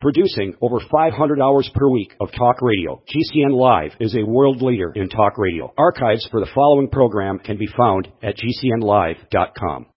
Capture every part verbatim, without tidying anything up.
Producing over five hundred hours per week of talk radio, G C N Live is a world leader in talk radio. Archives for the following program can be found at G C N live dot com.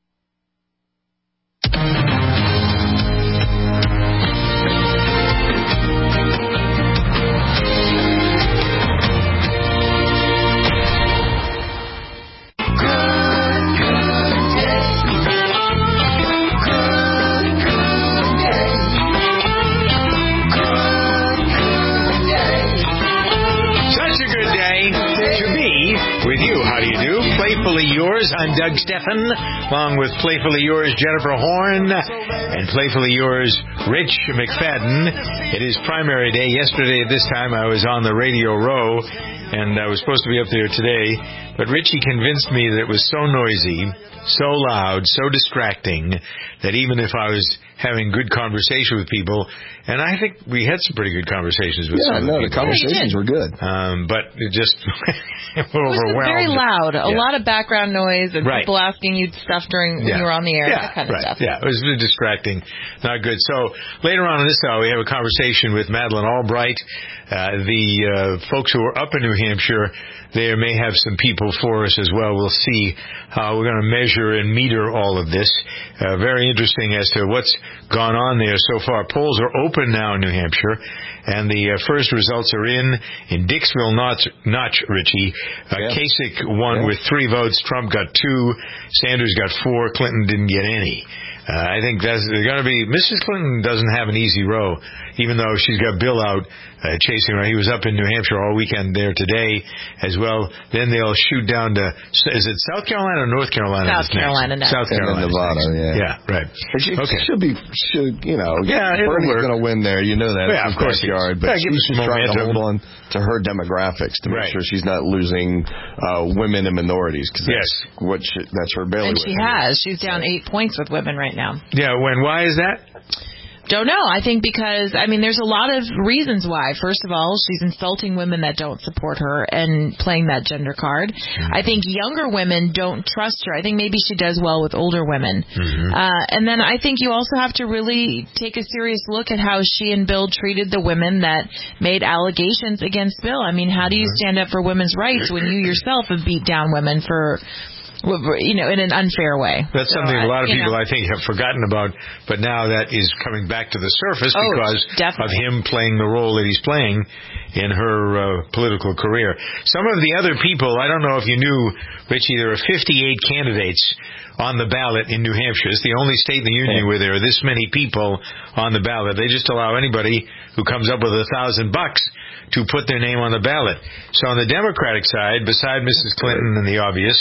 Playfully Yours, I'm Doug Steffen, along with Playfully Yours, Jennifer Horn, and Playfully Yours, Rich McFadden. It is primary day. Yesterday at this time I was on the Radio Row, and I was supposed to be up there today, but Richie convinced me that it was so noisy, so loud, so distracting, that even if I was having good conversation with people, and I think we had some pretty good conversations with yeah, some no, of the the people. conversations were good. Um, but it just it was very loud. A yeah. lot of background noise and right. people asking you stuff during when yeah. you were on the air, yeah, that kind of right. stuff. Yeah, it was really distracting. Not good. So later on in this hour, we have a conversation with Madeleine Albright. Uh, the uh, folks who are up in New Hampshire, they may have some people for us as well. We'll see how we're going to measure and meter all of this. Uh, very interesting as to what's gone on there so far. Polls are open now in New Hampshire, and the uh, first results are in. In Dixville, Notch, Notch Richie. Uh, yeah. Kasich won yeah. with three votes. Trump got two. Sanders got four. Clinton didn't get any. Uh, I think that's going to be... Missus Clinton doesn't have an easy row, even though she's got Bill out uh, chasing her. He was up in New Hampshire all weekend there today as well. Then they'll shoot down to... Is it South Carolina or North Carolina? South Carolina next. South Carolina. Nevada, yeah. Yeah, right. She, okay. Should be... Should, you know... Yeah, Bernie's going to win there. You know that. Yeah, of course. Backyard, but yeah, she's just trying to momentum. hold on to her demographics to make right. sure she's not losing uh, women and minorities. Cause that's yes. What she, that's her bailiwick. And she has. She's down eight points with women right now. Yeah, when? Why is that? Don't know. I think because, I mean, there's a lot of reasons why. First of all, she's insulting women that don't support her and playing that gender card. Mm-hmm. I think younger women don't trust her. I think maybe she does well with older women. Mm-hmm. Uh, and then I think you also have to really take a serious look at how she and Bill treated the women that made allegations against Bill. I mean, how do you stand up for women's rights when you yourself have beat down women for... you know, in an unfair way. That's so, something a lot of people, know. I think, have forgotten about, but now that is coming back to the surface oh, because definitely. of him playing the role that he's playing in her uh, political career. Some of the other people, I don't know if you knew, Richie, there are fifty-eight candidates on the ballot in New Hampshire. It's the only state in the Union where there are this many people on the ballot. They just allow anybody who comes up with a thousand bucks to put their name on the ballot. So on the Democratic side, beside Missus Clinton and the obvious,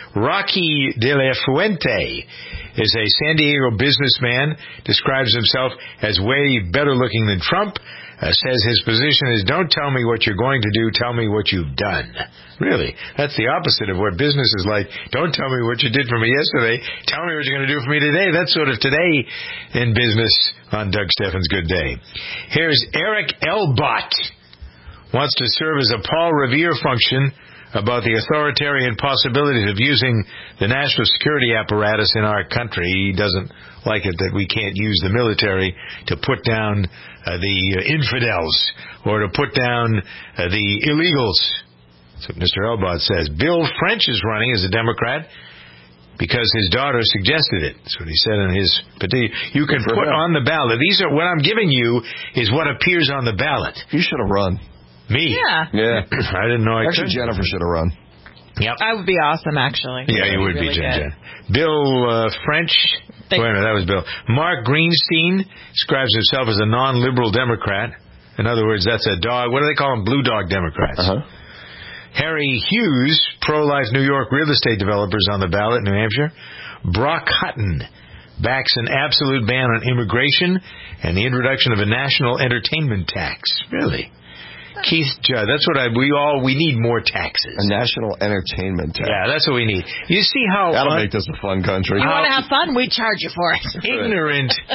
Rocky De La Fuente is a San Diego businessman, describes himself as way better looking than Trump, uh, says his position is don't tell me what you're going to do, tell me what you've done. Really, that's the opposite of what business is like. Don't tell me what you did for me yesterday, tell me what you're going to do for me today. That's sort of today in business on Doug Steffen's Good Day. Here's Eric Elbott. Wants to serve as a Paul Revere function about the authoritarian possibilities of using the national security apparatus in our country. He doesn't like it that we can't use the military to put down uh, the uh, infidels or to put down uh, the illegals. That's what Mister Elbott says. Bill French is running as a Democrat because his daughter suggested it. That's what he said in his petition. You can put him on the ballot. These are what I'm giving you is what appears on the ballot. You should have run. Me? Yeah. Yeah. I didn't know I Actually, could. Jennifer should have run. Yep. I would be awesome, actually. Yeah, you would really be, Jen, good. Jen. Bill uh, French. Thank Wait a minute, that was Bill. Mark Greenstein describes himself as a non-liberal Democrat. In other words, that's a dog. What do they call them? Blue dog Democrats. Uh-huh. Harry Hughes, pro-life New York real estate developers on the ballot in New Hampshire. Brock Hutton backs an absolute ban on immigration and the introduction of a national entertainment tax. Really? Keith Judd, that's what I, we all, we need more taxes. A national entertainment tax. Yeah, that's what we need. You see how... That'll un- make this a fun country. You want to have fun? We charge you for it. ignorant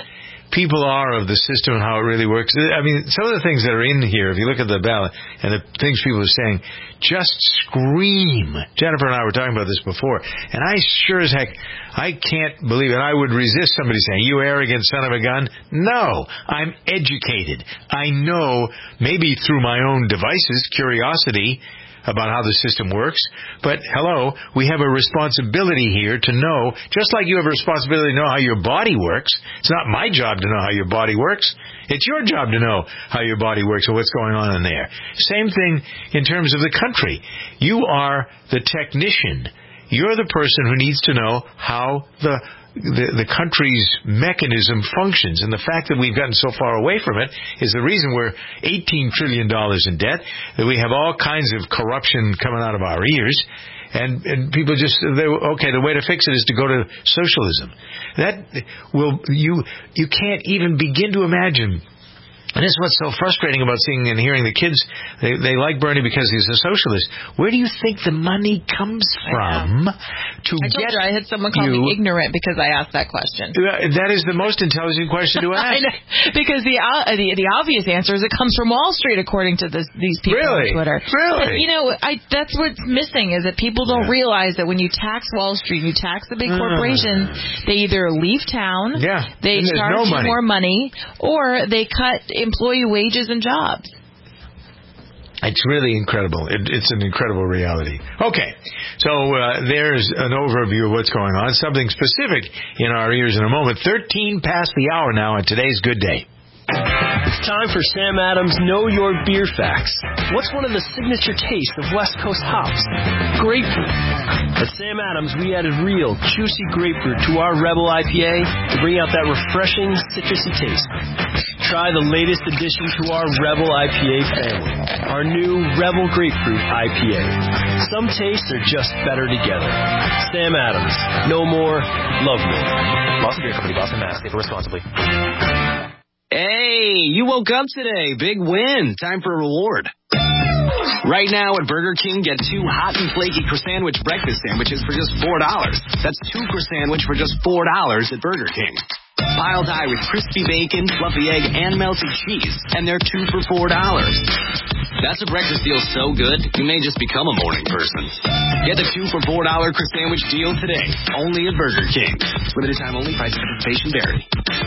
people are of the system and how it really works. I mean, some of the things that are in here, if you look at the ballot and the things people are saying, just scream. Jennifer and I were talking about this before, and I sure as heck, I can't believe it. I would resist somebody saying, you arrogant son of a gun. No, I'm educated. I know, maybe through my own devices, curiosity about how the system works. But, hello, we have a responsibility here to know, just like you have a responsibility to know how your body works. It's not my job to know how your body works. It's your job to know how your body works and what's going on in there. Same thing in terms of the country. You are the technician. You're the person who needs to know how the The, the country's mechanism functions. And the fact that we've gotten so far away from it is the reason we're eighteen trillion dollars in debt, that we have all kinds of corruption coming out of our ears, and, and people just, okay, the way to fix it is to go to socialism. That will, you, you can't even begin to imagine. And this is what's so frustrating about seeing and hearing the kids. They they like Bernie because he's a socialist. Where do you think the money comes from to I told get you I had someone call you, me ignorant because I asked that question. That is the most intelligent question to ask. I know, because the, uh, the the obvious answer is it comes from Wall Street, according to this, these people really? on Twitter. Really? But, you know, I, that's what's missing is that people don't yeah. realize that when you tax Wall Street, you tax the big corporations, mm. they either leave town, yeah. they charge no you money. more money, or they cut employee wages and jobs. It's really incredible. It, it's an incredible reality. Okay, so uh, there's an overview of what's going on, something specific in our ears in a moment. thirteen past the hour now on today's Good Day. It's time for Sam Adams' Know Your Beer Facts. What's one of the signature tastes of West Coast hops? Grapefruit. At Sam Adams, we added real, juicy grapefruit to our Rebel I P A to bring out that refreshing, citrusy taste. Try the latest addition to our Rebel I P A family, our new Rebel Grapefruit I P A. Some tastes are just better together. Sam Adams. Know more, love more. Boston Beer Company, Boston, Mass. Save responsibly. Hey, you woke up today. Big win. Time for a reward. Right now at Burger King, get two hot and flaky croissant breakfast sandwiches for just four dollars. That's two croissant for just four dollars at Burger King. Piled high with crispy bacon, fluffy egg, and melted cheese. And they're two for four dollars. That's a breakfast deal so good, you may just become a morning person. Get the two for four dollar croissant deal today. Only at Burger King. Limited time only. Price and participation vary.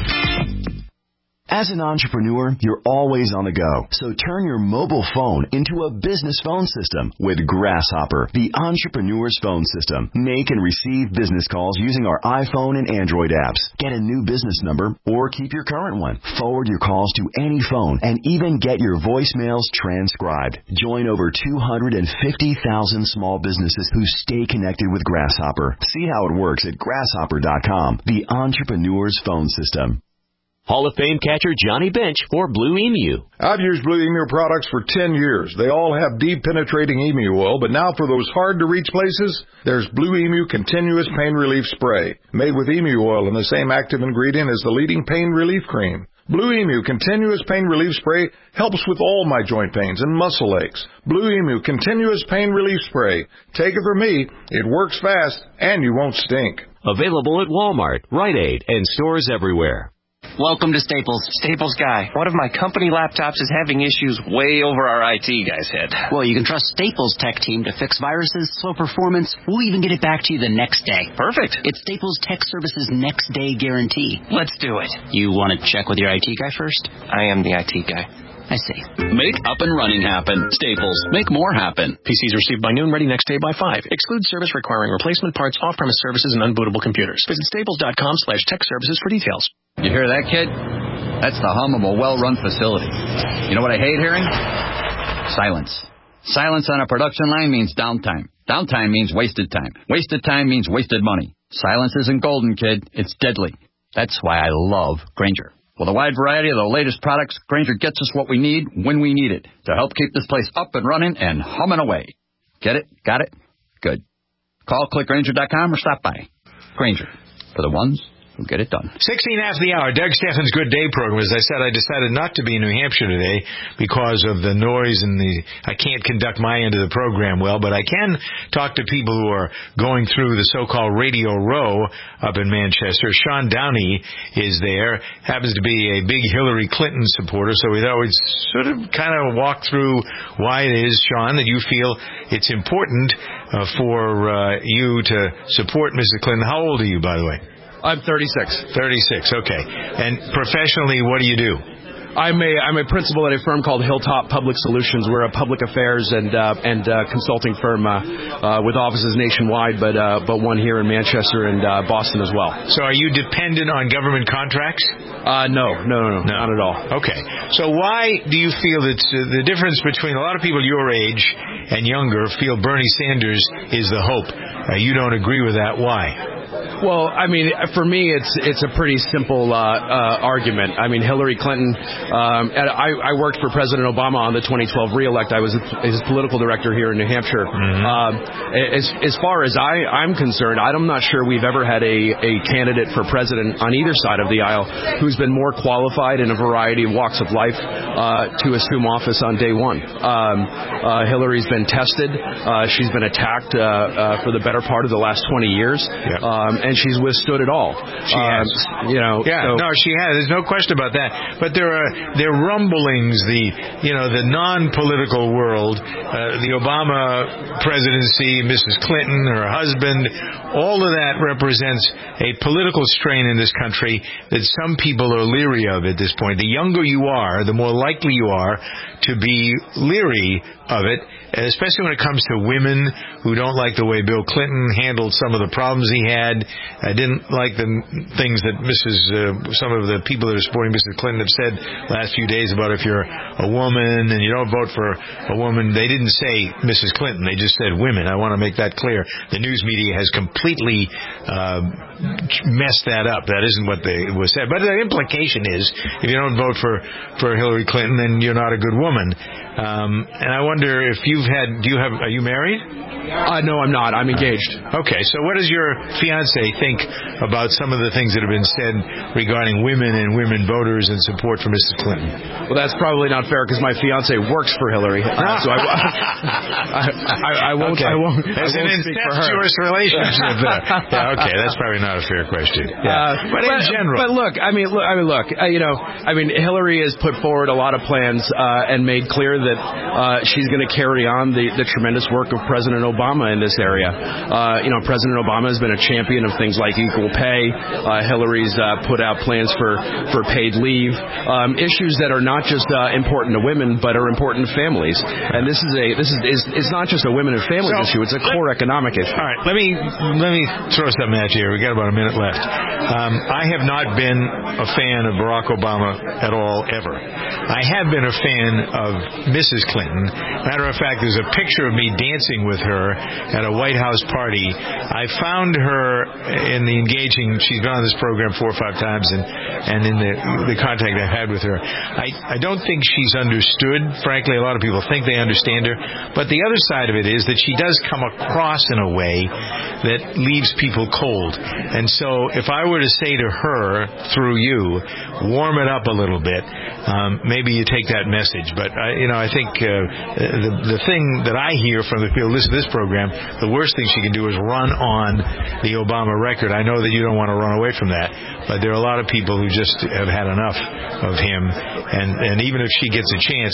As an entrepreneur, you're always on the go. So turn your mobile phone into a business phone system with Grasshopper, the entrepreneur's phone system. Make and receive business calls using our iPhone and Android apps. Get a new business number or keep your current one. Forward your calls to any phone and even get your voicemails transcribed. Join over two hundred fifty thousand small businesses who stay connected with Grasshopper. See how it works at grasshopper dot com, the entrepreneur's phone system. Hall of Fame catcher Johnny Bench for Blue Emu. I've used Blue Emu products for ten years. They all have deep penetrating emu oil, but now for those hard-to-reach places, there's Blue Emu Continuous Pain Relief Spray, made with emu oil and the same active ingredient as the leading pain relief cream. Blue Emu Continuous Pain Relief Spray helps with all my joint pains and muscle aches. Blue Emu Continuous Pain Relief Spray. Take it from me, it works fast and you won't stink. Available at Walmart, Rite Aid, and stores everywhere. Welcome to Staples. Staples Guy. One of my company laptops is having issues way over our I T guy's head. Well, you can trust Staples tech team to fix viruses, slow performance. We'll even get it back to you the next day. Perfect. It's Staples Tech Services next day guarantee. Let's do it. You want to check with your I T guy first? I am the I T guy. I see. Make up and running happen. Staples. Make more happen. P Cs received by noon, ready next day by five. Exclude service requiring replacement parts, off-premise services, and unbootable computers. Visit staples.com slash tech services for details. You hear that, kid? That's the hum of a well-run facility. You know what I hate hearing? Silence. Silence on a production line means downtime. Downtime means wasted time. Wasted time means wasted money. Silence isn't golden, kid. It's deadly. That's why I love Grainger. With a wide variety of the latest products, Grainger gets us what we need when we need it to help keep this place up and running and humming away. Get it? Got it? Good. Call click grainger dot com or stop by. Grainger, for the ones We'll get it done. sixteen after the hour, Doug Steffen's Good Day program. As I said, I decided not to be in New Hampshire today because of the noise and the, I can't conduct my end of the program well, but I can talk to people who are going through the so-called Radio Row up in Manchester. Sean Downey is there, happens to be a big Hillary Clinton supporter, so we thought we'd sort of kind of walk through why it is, Sean, that you feel it's important uh, for uh, you to support Missus Clinton. How old are you, by the way? I'm thirty-six. thirty-six, okay. And professionally, what do you do? I'm a I'm a principal at a firm called Hilltop Public Solutions. We're a public affairs and uh, and uh, consulting firm uh, uh, with offices nationwide, but uh, but one here in Manchester and uh, Boston as well. So, are you dependent on government contracts? Uh, no, no, no, no, no, not at all. Okay. So, why do you feel that uh, the difference between a lot of people your age and younger feel Bernie Sanders is the hope? Uh, you don't agree with that. Why? Well, I mean, for me, it's it's a pretty simple uh, uh, argument. I mean, Hillary Clinton. Um, and I, I worked for President Obama on the twenty twelve re-elect. I was his political director here in New Hampshire. Mm-hmm. Um, as as far as I I'm concerned, I'm not sure we've ever had a a candidate for president on either side of the aisle who's been more qualified in a variety of walks of life uh, to assume office on day one. Um, uh, Hillary's been tested. Uh, she's been attacked uh, uh, for the better part of the last twenty years. Yep. Um, and she's withstood it all. She um, has. You know. Yeah, so. no, she has. There's no question about that. But there are there are rumblings, the you know the non-political world, uh, the Obama presidency, Missus Clinton, her husband, all of that represents a political strain in this country that some people are leery of at this point. The younger you are, the more likely you are to be leery of it, especially when it comes to women who don't like the way Bill Clinton handled some of the problems he had. I didn't like the things that Missus Uh, some of the people that are supporting Missus Clinton have said last few days about if you're a woman and you don't vote for a woman. They didn't say Missus Clinton. They just said women. I want to make that clear. The news media has completely uh, messed that up. That isn't what they was said. But the implication is if you don't vote for, for Hillary Clinton, then you're not a good woman. Um, and I wonder if you've had, do you have, are you married? Uh, no, I'm not. I'm engaged. Okay, so what does your fiance think about some of the things that have been said regarding women and women voters and support for Missus Clinton? Well, that's probably not fair because my fiance works for Hillary, uh, so I, I, I, I won't. Okay. I won't. There's I won't an speak for her. incestuous relationship there. Yeah, okay, that's probably not a fair question. Yeah, uh, but, but in general, but look, I mean, look, I mean, look, uh, you know, I mean, Hillary has put forward a lot of plans uh, and made clear that uh, she's going to carry on the, the tremendous work of President Obama in this area. Uh, you know, President Obama has been a champion of things like equal pay. Uh, Hillary's uh, put out plans for, for paid leave, um, issues that are not just uh, important to women, but are important to families. And this is a this is, is it's not just a women and families so, issue; it's a core economic issue. All right, let me let me throw something at you here. We got about a minute left. Um, I have not been a fan of Barack Obama at all ever. I have been a fan of Missus Clinton. Matter of fact, there's a picture of me dancing with her at a White House party. I found her in the engaging, she's been on this program four or five times, and, and in the, the contact I've had with her. I, I don't think she's understood. Frankly, a lot of people think they understand her. But the other side of it is that she does come across in a way that leaves people cold. And so if I were to say to her, through you, warm it up a little bit, um, maybe you take that message. But, I, you know, I think uh, the, the thing that I hear from the people who listen to this program, the worst thing she can do is run on the Obama record. I know that you don't want to run away from that, but there are a lot of people who just have had enough of him. And, and even if she gets a chance,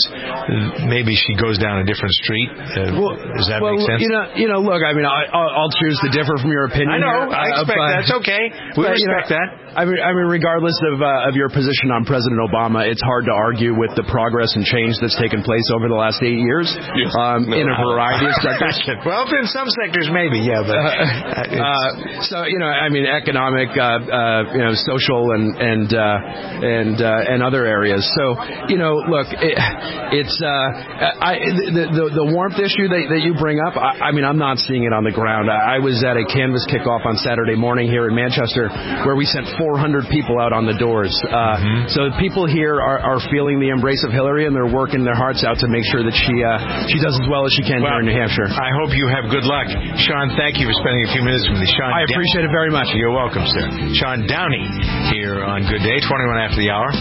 maybe she goes down a different street. Uh, well, does that well, make sense? You know, you know, look, I mean, I, I'll, I'll choose to differ from your opinion. I know. Here, I uh, expect but, that's okay. We but, respect you know, that. I mean, I mean, regardless of uh, of your position on President Obama, it's hard to argue with the progress and change that's taken place over the last eight years yes. um, no, in a variety of sectors. Well, in some sectors, maybe, yeah. But uh, uh, so you know, I mean, economic, uh, uh, you know, social, and and uh, and uh, and other areas. So you know, look, it, it's uh, I, the, the the warmth issue that, that you bring up. I, I mean, I'm not seeing it on the ground. I, I was at a canvas kickoff on Saturday morning here in Manchester, where we sent four hundred people out on the doors. Uh, mm-hmm. So people here are, are feeling the embrace of Hillary, and they're working their hearts out to make sure that she uh, she does as well as she can well, here in New Hampshire. I hope you have good luck. Sean, thank you for spending a few minutes with me. Sean I Downey appreciate it very much. You're welcome, sir. Sean Downey here on Good Day, twenty-one after the hour.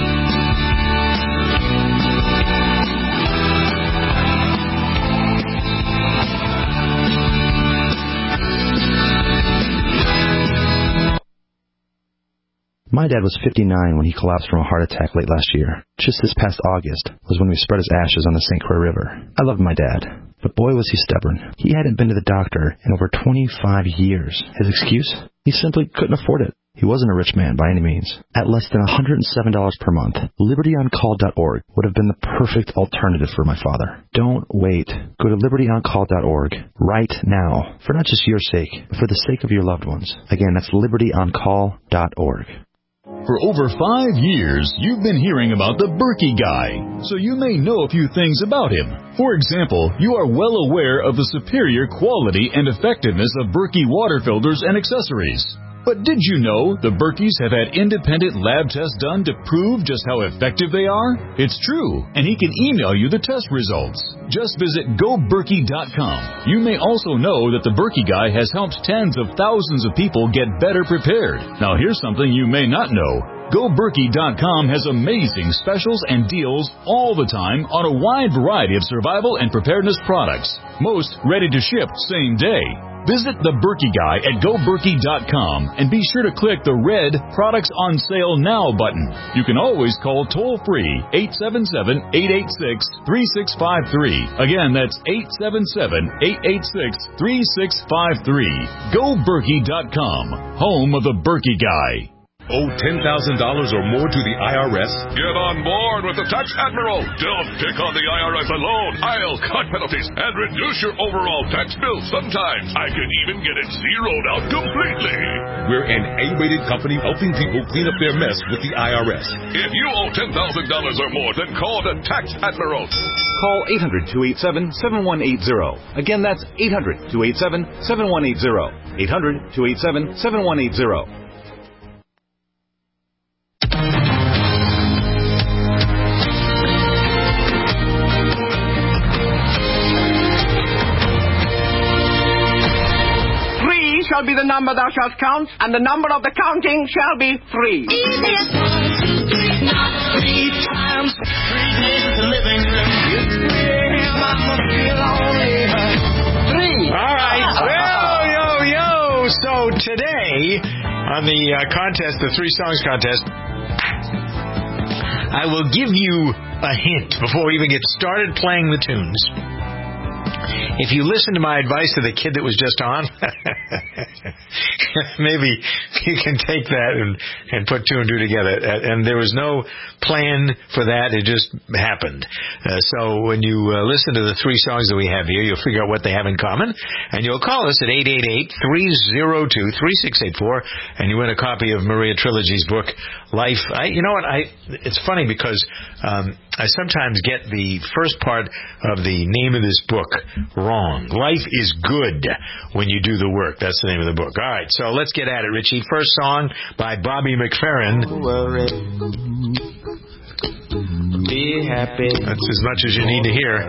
My dad was fifty-nine when he collapsed from a heart attack late last year. Just this past August was when we spread his ashes on the Saint Croix River. I loved my dad, but boy was he stubborn. He hadn't been to the doctor in over twenty-five years. His excuse? He simply couldn't afford it. He wasn't a rich man by any means. At less than one hundred seven dollars per month, liberty on call dot org would have been the perfect alternative for my father. Don't wait. Go to liberty on call dot org right now, for not just your sake, but for the sake of your loved ones. Again, that's liberty on call dot org. For over five years, you've been hearing about the Berkey Guy, so you may know a few things about him. For example, you are well aware of the superior quality and effectiveness of Berkey water filters and accessories. But did you know the Berkeys have had independent lab tests done to prove just how effective they are? It's true, and he can email you the test results. Just visit go berkey dot com. You may also know that the Berkey Guy has helped tens of thousands of people get better prepared. Now here's something you may not know. go berkey dot com has amazing specials and deals all the time on a wide variety of survival and preparedness products. Most ready to ship same day. Visit the Berkey Guy at go berkey dot com and be sure to click the red Products on Sale Now button. You can always call toll-free eight seven seven, eight eight six, three six five three. Again, that's eight seven seven, eight eight six, three six five three. go berkey dot com, home of the Berkey Guy. Owe ten thousand dollars or more to the I R S? Get on board with the Tax Admiral. Don't pick on the I R S alone. I'll cut penalties and reduce your overall tax bill. Sometimes I can even get it zeroed out completely. We're an A-rated company helping people clean up their mess with the I R S. If you owe ten thousand dollars or more, then call the Tax Admiral. Call eight hundred, two eight seven, seven one eight zero. Again, that's eight hundred, two eight seven, seven one eight zero. eight hundred, two eight seven, seven one eight zero. Shall be the number thou shalt count, and the number of the counting shall be three. Easiest one, two, three, not three times. Three days of the living room. Three. All right. Well, yo, yo. So today, on the uh, contest, the Three Songs contest, I will give you a hint before we even get started playing the tunes. If you listen to my advice to the kid that was just on, maybe you can take that and, and put two and two together. And there was no plan for that. It just happened. Uh, so when you uh, listen to the three songs that we have here, you'll figure out what they have in common. And you'll call us at eight eight eight, three oh two, three six eight four, and you win a copy of Maria Trilogy's book, Life. I, you know what? I It's funny because um, I sometimes get the first part of the name of this book wrong. Life is good when you do the work. That's the name of the book. All right, so let's get at it, Richie. First song by Bobby McFerrin. Be happy. That's as much as you need to hear.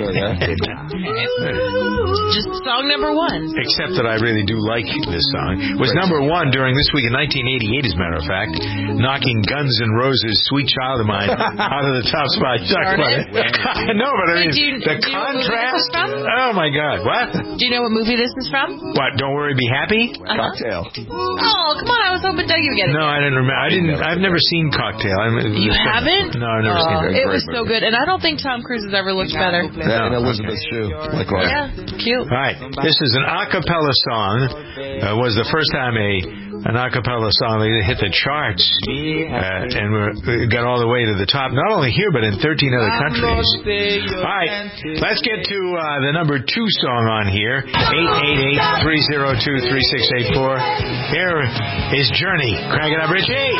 Just song number one. Except that I really do like this song. It was number one during this week in nineteen eighty-eight, as a matter of fact, knocking Guns N' Roses' Sweet Child of Mine out of the top spot. No, but I mean, Wait, do you, the do you contrast. Know what movie this is from? Oh, my God. What? Do you know what movie this is from? What, Don't Worry, Be Happy? Uh-huh. Cocktail. Oh, come on. I was hoping Doug would get it. No, I didn't remember. I didn't. I've never seen Cocktail. I'm, You haven't? No, I've never oh, seen it. It was so good. And I don't think Tom Cruise has ever looked better. Yeah, and Elizabeth Shue. Likewise. Yeah, cute. All right. This is an a cappella song. It uh, was the first time a an a cappella song hit the charts. Uh, and we got all the way to the top, not only here, but in thirteen other countries. All right. Let's get to uh, the number two song on here. eight eight eight, three oh two, three six eight four. Here is Journey. Crank it up, Richie.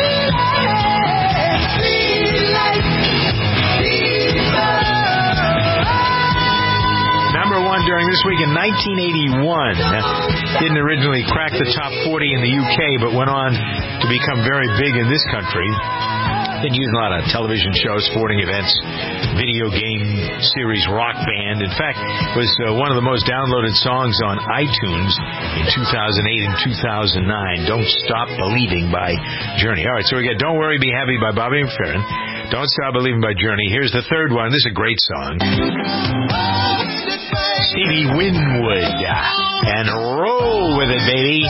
Number one during this week in nineteen eighty-one. Didn't originally crack the top forty in the U K, but went on to become very big in this country. been used in a lot of television shows, sporting events, video game series, Rock Band. In fact, it was uh, one of the most downloaded songs on iTunes in two thousand eight and two thousand nine. Don't Stop Believing by Journey. All right, so we got Don't Worry, Be Happy by Bobby McFerrin. Don't Stop Believing by Journey. Here's the third one. This is a great song. Stevie Winwood. And roll with it, baby.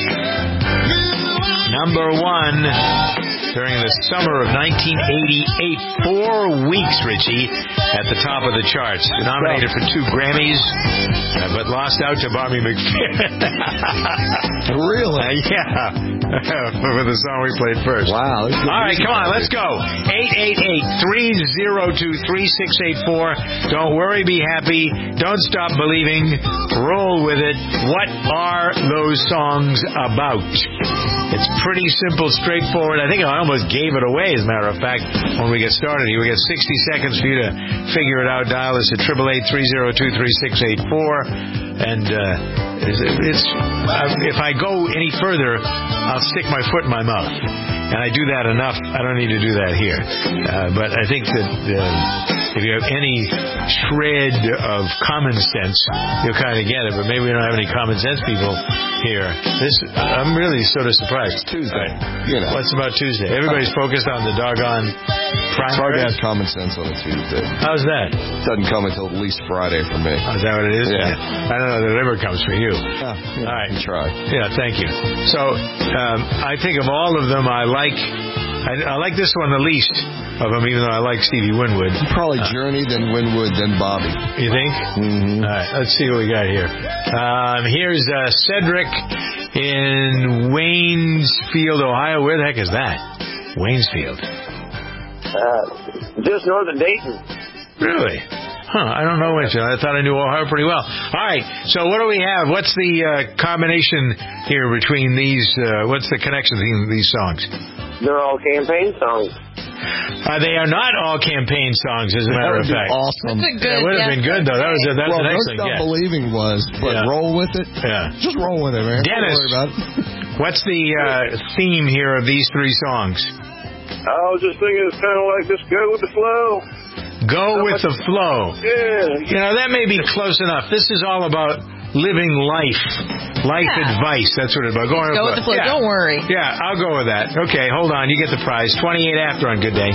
Number one during the summer of nineteen eighty-eight. Four weeks, Richie, at the top of the charts. Nominated for two Grammys, uh, but lost out to Bobby McFerrin. Really? Uh, yeah. With the song we played first. Wow. All right, come on, let's go. eight eight eight, three oh two, three six eight four. Don't worry, be happy. Don't stop believing. Roll with it. What are those songs about? It's pretty simple, straightforward. I think I almost gave it away, as a matter of fact, when we get started here. We got sixty seconds for you to figure it out. Dial us at eight eight eight, three oh two, three six eight four. And uh, it's, it's uh, if I go any further, I'll stick my foot in my mouth. And I do that enough. I don't need to do that here. Uh, but I think that uh, if you have any shred of common sense, you'll kind of get it. But maybe we don't have any common sense people here. This I'm really sort of surprised. It's Tuesday. Right. You know. What's about Tuesday? Everybody's focused on the doggone primary. It's hard to have common sense on a Tuesday. How's that? It doesn't come until at least Friday for me. Oh, is that what it is? Yeah. I don't know that it ever comes for you. Yeah, yeah, all right. You try. Yeah, thank you. So um, I think of all of them, I like I, I like this one the least of them, even though I like Stevie Winwood. Probably uh, Journey, then Winwood, then Bobby. You think? Mm-hmm. All right, let's see what we got here. Um, here's uh, Cedric in Waynesfield, Ohio. Where the heck is that? Waynesfield. Uh, just north of Dayton. Really? Huh, I don't know which. I thought I knew Ohio pretty well. All right, so what do we have? What's the uh, combination here between these, uh, what's the connection between these songs? They're all campaign songs. Uh, they are not all campaign songs, as a matter of fact. Awesome. That's a good, That would have yeah, been good, though. That was a, that's well, an excellent Don't Stop guess. Believing was, but Yeah. roll with it. Yeah. Just roll with it, man. Dennis, Don't worry about it. What's the uh, theme here of these three songs? I was just thinking it's kind of like just go with the flow. Go with the flow. Yeah. You know, that may be close enough. This is all about living life. Life Yeah. advice. That's what it's about. Go, Go with the flow. Yeah. Don't worry. Yeah, I'll go with that. Okay, hold on. You get the prize. twenty-eight after on Good Day.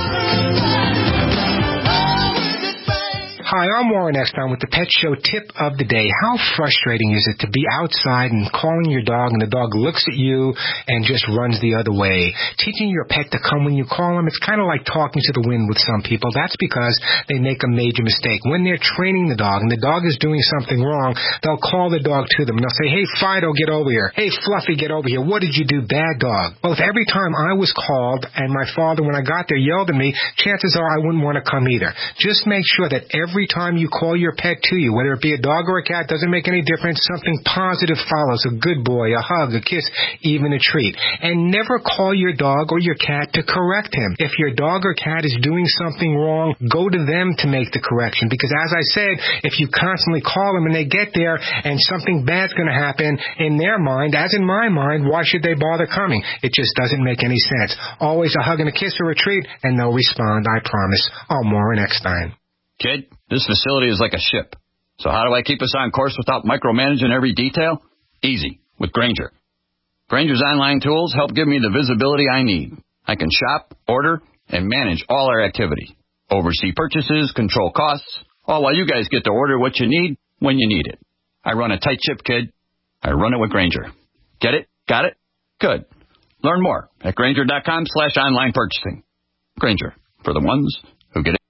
Hi, I'm Warren Eckstein with the Pet Show Tip of the Day. How frustrating is it to be outside and calling your dog and the dog looks at you and just runs the other way? Teaching your pet to come when you call them, it's kind of like talking to the wind with some people. That's because they make a major mistake. When they're training the dog and the dog is doing something wrong, they'll call the dog to them. They'll say, hey, Fido, get over here. Hey, Fluffy, get over here. What did you do, bad dog? Well, if every time I was called and my father, when I got there, yelled at me, chances are I wouldn't want to come either. Just make sure that every time you call your pet to you, whether it be a dog or a cat, doesn't make any difference, something positive follows. A good boy, a hug, a kiss, even a treat. And never call your dog or your cat to correct him. If your dog or cat is doing something wrong, go to them to make the correction. Because as I said, if you constantly call them and they get there and something bad's going to happen in their mind, as in my mind, why should they bother coming? It just doesn't make any sense. Always a hug and a kiss or a treat, and they'll respond, I promise. I'm Warren Eckstein. Kid, this facility is like a ship. So how do I keep us on course without micromanaging every detail? Easy, with Grainger. Grainger's online tools help give me the visibility I need. I can shop, order, and manage all our activity. Oversee purchases, control costs, all while you guys get to order what you need when you need it. I run a tight ship, kid. I run it with Grainger. Get it? Got it? Good. Learn more at Grainger.com slash online purchasing. Grainger, for the ones who get it.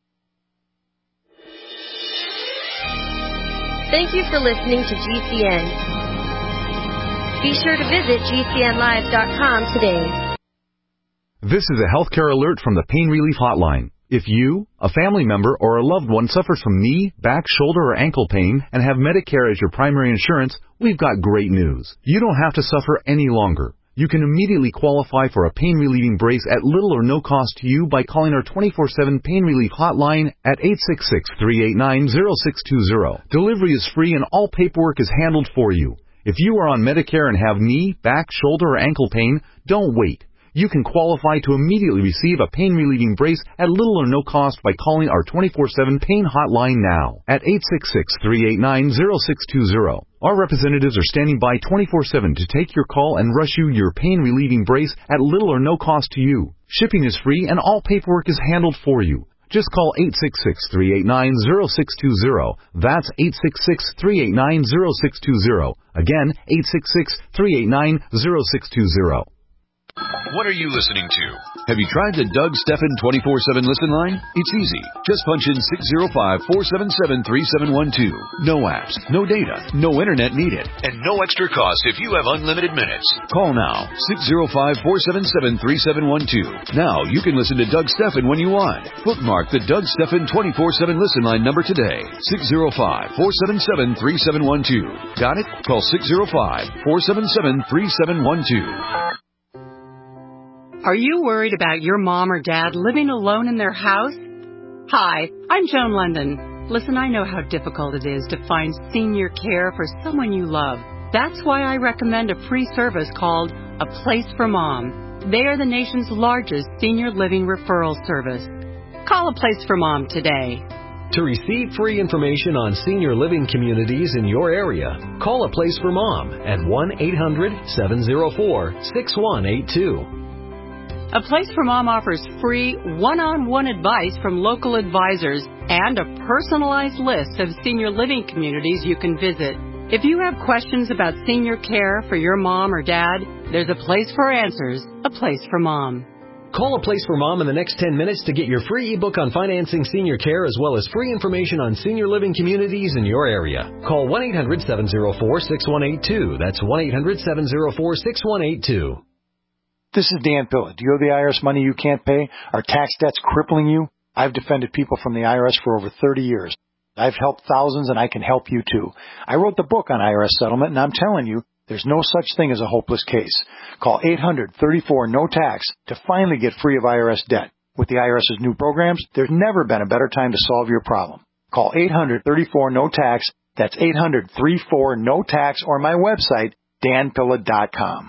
Thank you for listening to G C N. Be sure to visit G C N live dot com today. This is a healthcare alert from the Pain Relief Hotline. If you, a family member, or a loved one suffers from knee, back, shoulder, or ankle pain and have Medicare as your primary insurance, we've got great news. You don't have to suffer any longer. You can immediately qualify for a pain-relieving brace at little or no cost to you by calling our twenty-four seven Pain Relief Hotline at eight six six, three eight nine, zero six two zero. Delivery is free and all paperwork is handled for you. If you are on Medicare and have knee, back, shoulder, or ankle pain, don't wait. You can qualify to immediately receive a pain-relieving brace at little or no cost by calling our twenty-four seven pain hotline now at eight six six, three eight nine, zero six two zero. Our representatives are standing by twenty-four seven to take your call and rush you your pain-relieving brace at little or no cost to you. Shipping is free and all paperwork is handled for you. Just call eight six six, three eight nine, zero six two zero. That's eight six six, three eight nine, zero six two zero. Again, eight six six, three eight nine, zero six two zero. What are you listening to? Have you tried the Doug Stephan twenty-four seven listen line? It's easy. Just punch in six zero five, four seven seven, three seven one two. No apps, no data, no internet needed, and no extra cost if you have unlimited minutes. Call now, six zero five, four seven seven, three seven one two. Now you can listen to Doug Stephan when you want. Bookmark the Doug Stephan twenty-four seven listen line number today, six zero five, four seven seven, three seven one two. Got it? Call six zero five, four seven seven, three seven one two. Are you worried about your mom or dad living alone in their house? Hi, I'm Joan London. Listen, I know how difficult it is to find senior care for someone you love. That's why I recommend a free service called A Place for Mom. They are the nation's largest senior living referral service. Call A Place for Mom today. To receive free information on senior living communities in your area, call A Place for Mom at one eight hundred, seven zero four, six one eight two. A Place for Mom offers free one-on-one advice from local advisors and a personalized list of senior living communities you can visit. If you have questions about senior care for your mom or dad, there's a place for answers, A Place for Mom. Call A Place for Mom in the next ten minutes to get your free ebook on financing senior care as well as free information on senior living communities in your area. Call one eight hundred, seven zero four, six one eight two. That's one eight hundred, seven zero four, six one eight two. This is Dan Pilla. Do you owe the I R S money you can't pay? Are tax debts crippling you? I've defended people from the I R S for over thirty years. I've helped thousands, and I can help you too. I wrote the book on I R S settlement, and I'm telling you, there's no such thing as a hopeless case. Call eight hundred, thirty-four, no tax to finally get free of I R S debt. With the IRS's new programs, there's never been a better time to solve your problem. Call eight hundred, thirty-four, no tax. That's eight hundred, thirty-four, no tax, or my website, dan pilla dot com.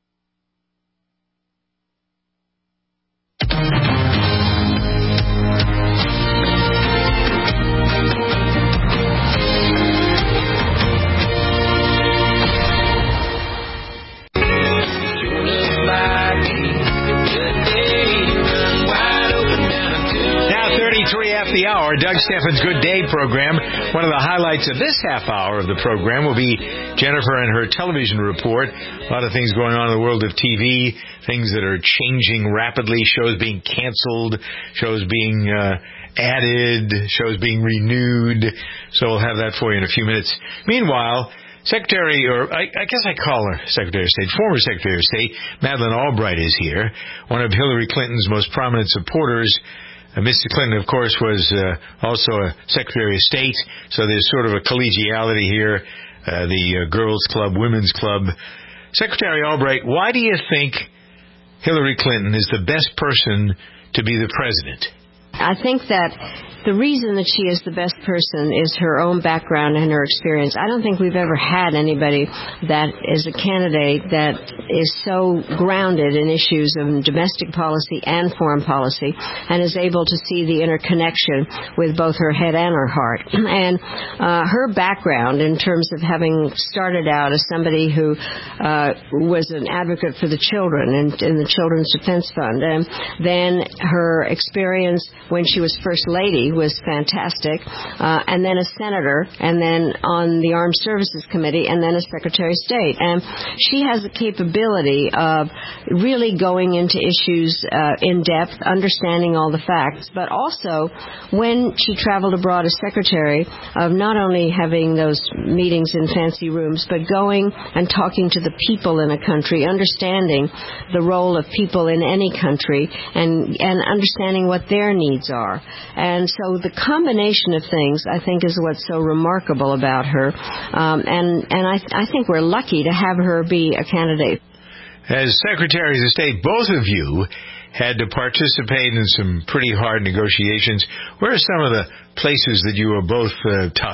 The hour, Doug Stephan's Good Day program. One of the highlights of this half hour of the program will be Jennifer and her television report. A lot of things going on in the world of T V, things that are changing rapidly, shows being canceled, shows being uh, added, shows being renewed. So we'll have that for you in a few minutes. Meanwhile, Secretary, or I, I guess I call her Secretary of State, former Secretary of State, Madeleine Albright is here, one of Hillary Clinton's most prominent supporters. Uh, Mister Clinton, of course, was uh, also a Secretary of State, so there's sort of a collegiality here, uh, the uh, Girls Club, Women's Club. Secretary Albright, why do you think Hillary Clinton is the best person to be the president? I think that the reason that she is the best person is her own background and her experience. I don't think we've ever had anybody that is a candidate that is so grounded in issues of domestic policy and foreign policy and is able to see the interconnection with both her head and her heart. And uh, her background in terms of having started out as somebody who uh, was an advocate for the children in, in the Children's Defense Fund, and then her experience when she was First Lady was fantastic, uh, and then a senator, and then on the Armed Services Committee, and then a Secretary of State. And she has the capability of really going into issues uh, in depth, understanding all the facts, but also when she traveled abroad as secretary, of not only having those meetings in fancy rooms, but going and talking to the people in a country, understanding the role of people in any country, and, and understanding what their needs are. And so the combination of things, I think, is what's so remarkable about her. Um, and and I, I think we're lucky to have her be a candidate. As Secretaries of State, both of you had to participate in some pretty hard negotiations. Where are some of the places that you were both uh, tough?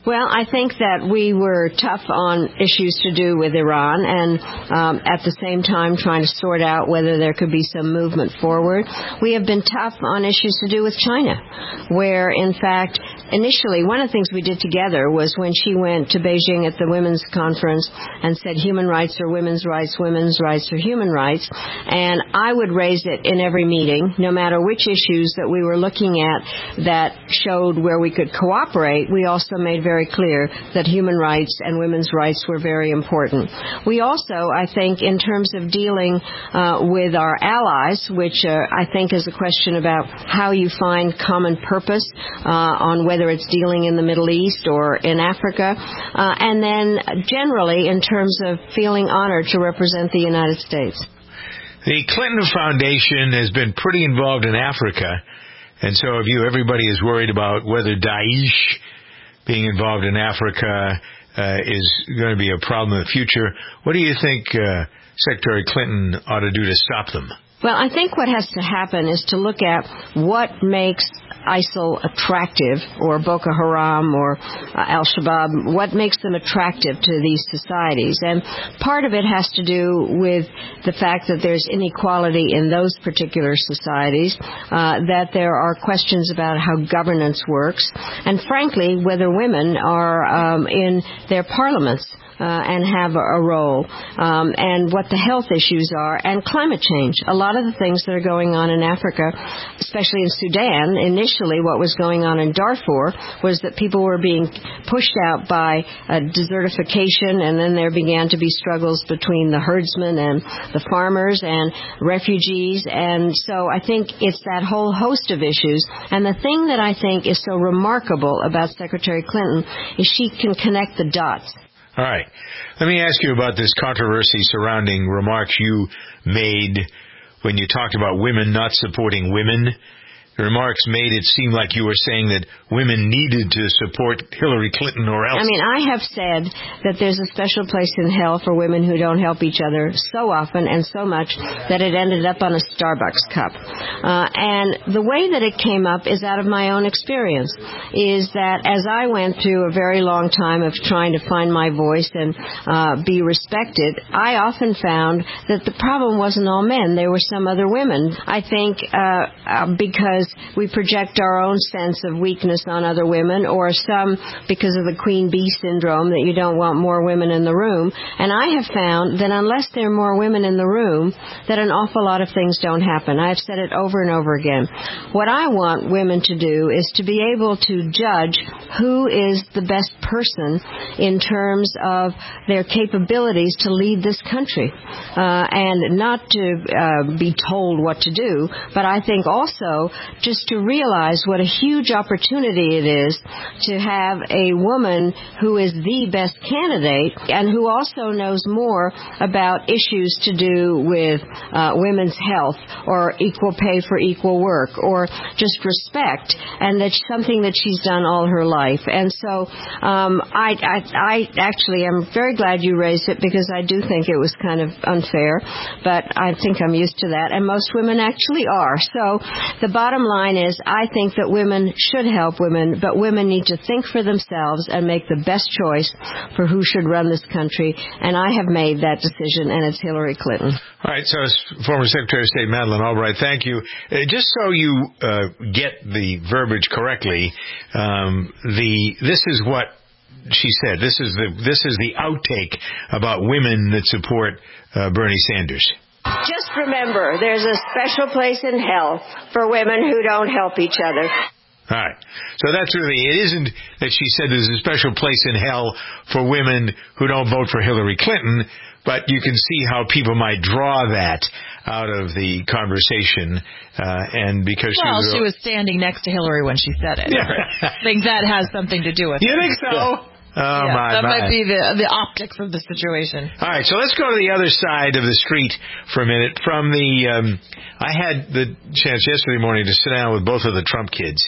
Well, I think that we were tough on issues to do with Iran and um, at the same time trying to sort out whether there could be some movement forward. We have been tough on issues to do with China, where, in fact, initially one of the things we did together was when she went to Beijing at the Women's Conference and said human rights are women's rights, women's rights are human rights, and I would raise it in every meeting, no matter which issues that we were looking at that showed where we could cooperate. We also made very very clear that human rights and women's rights were very important. We also, I think, in terms of dealing uh, with our allies, which uh, I think is a question about how you find common purpose uh, on whether it's dealing in the Middle East or in Africa, uh, and then generally in terms of feeling honored to represent the United States. The Clinton Foundation has been pretty involved in Africa, and so if you, everybody is worried about whether Daesh being involved in Africa uh, is going to be a problem in the future. What do you think uh, Secretary Clinton ought to do to stop them? Well, I think what has to happen is to look at what makes ISIL attractive, or Boko Haram, or uh, Al-Shabaab, what makes them attractive to these societies. And part of it has to do with the fact that there's inequality in those particular societies, uh, that there are questions about how governance works, and frankly, whether women are um, in their parliaments. Uh, and have a, a role, um, and what the health issues are, and climate change. A lot of the things that are going on in Africa, especially in Sudan, initially what was going on in Darfur was that people were being pushed out by uh, desertification, and then there began to be struggles between the herdsmen and the farmers and refugees, and so I think it's that whole host of issues. And the thing that I think is so remarkable about Secretary Clinton is she can connect the dots. All right. Let me ask you about this controversy surrounding remarks you made when you talked about women not supporting women. The remarks made it seem like you were saying that women needed to support Hillary Clinton or else. I mean, I have said that there's a special place in hell for women who don't help each other so often and so much that it ended up on a Starbucks cup. Uh, and the way that it came up is out of my own experience, is that as I went through a very long time of trying to find my voice and uh, be respected, I often found that the problem wasn't all men. There were some other women. I think uh, uh, because we project our own sense of weakness on other women, or some because of the queen bee syndrome that you don't want more women in the room. And I have found that unless there are more women in the room, that an awful lot of things don't happen. I've said it over and over again. What I want women to do is to be able to judge who is the best person in terms of their capabilities to lead this country, uh, and not to uh, be told what to do, but I think also just to realize what a huge opportunity it is to have a woman who is the best candidate and who also knows more about issues to do with uh, women's health or equal pay for equal work or just respect, and that's something that she's done all her life. And so um, I, I, I actually am very glad you raised it, because I do think it was kind of unfair, but I think I'm used to that, and most women actually are. So the bottom line is, I think that women should help women, but women need to think for themselves and make the best choice for who should run this country, and I have made that decision, and it's Hillary Clinton. All right, so former Secretary of State Madeleine Albright, thank you. Uh, just so you uh, get the verbiage correctly, um, the this is what she said. This is the this is the outtake about women that support uh, Bernie Sanders. Just remember, there's a special place in hell for women who don't help each other. All right. So that's really, it isn't that she said there's a special place in hell for women who don't vote for Hillary Clinton, but you can see how people might draw that out of the conversation, uh, and because well, she was... she was standing next to Hillary when she said it. Yeah. I think that has something to do with it. You think so? Oh, yeah, my, that my. might be the the optics of the situation. All right, so let's go to the other side of the street for a minute. From the, um, I had the chance yesterday morning to sit down with both of the Trump kids,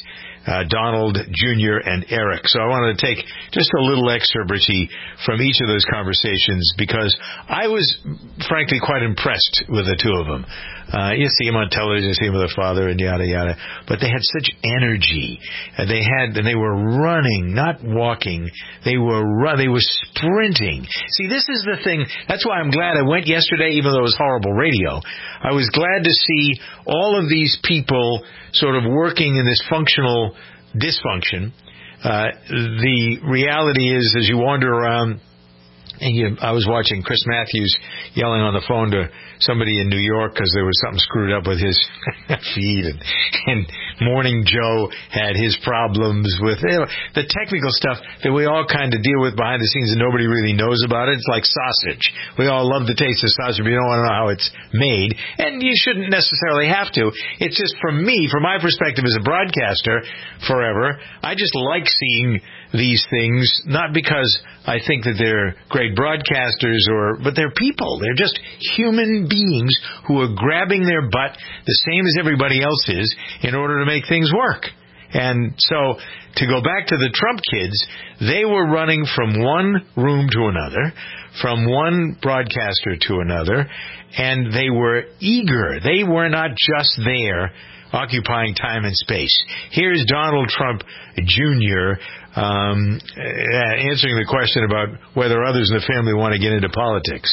uh, Donald Junior and Eric. So I wanted to take just a little excerpt, Richie, from each of those conversations because I was, frankly, quite impressed with the two of them. Uh, you see them on television, you see them with their father and yada, yada. But they had such energy. Uh, they had, and they were running, not walking. They were run, they were sprinting. See, this is the thing. That's why I'm glad I went yesterday, even though it was horrible radio. I was glad to see all of these people sort of working in this functional dysfunction. Uh, the reality is, as you wander around, and you, I was watching Chris Matthews yelling on the phone to somebody in New York because there was something screwed up with his feed, and, and Morning Joe had his problems with you know, the technical stuff that we all kind of deal with behind the scenes and nobody really knows about it. It's like sausage. We all love the taste of sausage, but you don't want to know how it's made, and you shouldn't necessarily have to. It's just from me, from my perspective as a broadcaster forever, I just like seeing these things, not because I think that they're great broadcasters, or but they're people. They're just human beings who are grabbing their butt the same as everybody else is in order to make things work. And so, to go back to the Trump kids, they were running from one room to another, from one broadcaster to another, and they were eager. They were not just there occupying time and space. Here's Donald Trump Junior um, answering the question about whether others in the family want to get into politics.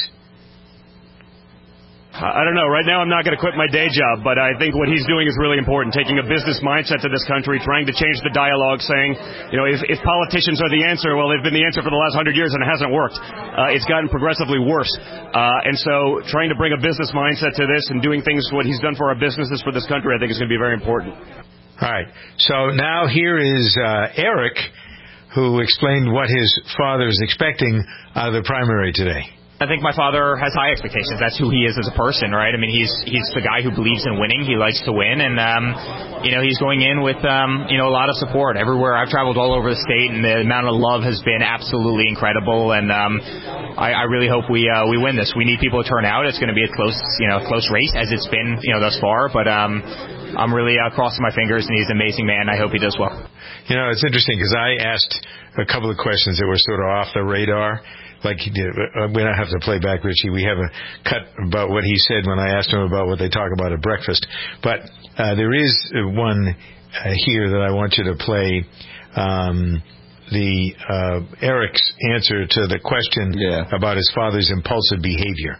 I don't know. Right now I'm not going to quit my day job, but I think what he's doing is really important, taking a business mindset to this country, trying to change the dialogue, saying, you know, if, if politicians are the answer, well, they've been the answer for the last hundred years and it hasn't worked. Uh, it's gotten progressively worse. Uh, and so trying to bring a business mindset to this and doing things, what he's done for our businesses for this country, I think is going to be very important. All right. So now here is uh, Eric, who explained what his father is expecting out of the primary today. I think my father has high expectations. That's who he is as a person, right? I mean, he's he's the guy who believes in winning. He likes to win, and um, you know, he's going in with um, you know a lot of support everywhere. I've traveled all over the state, and the amount of love has been absolutely incredible. And um, I, I really hope we uh, we win this. We need people to turn out. It's going to be a close you know close race as it's been you know thus far. But um, I'm really uh, crossing my fingers, and he's an amazing man. I hope he does well. You know, it's interesting because I asked a couple of questions that were sort of off the radar. Like he did. We don't have to play back, Richie. We have a cut about what he said when I asked him about what they talk about at breakfast. But uh, there is one uh, here that I want you to play. Um, the uh, Eric's answer to the question yeah. about his father's impulsive behavior.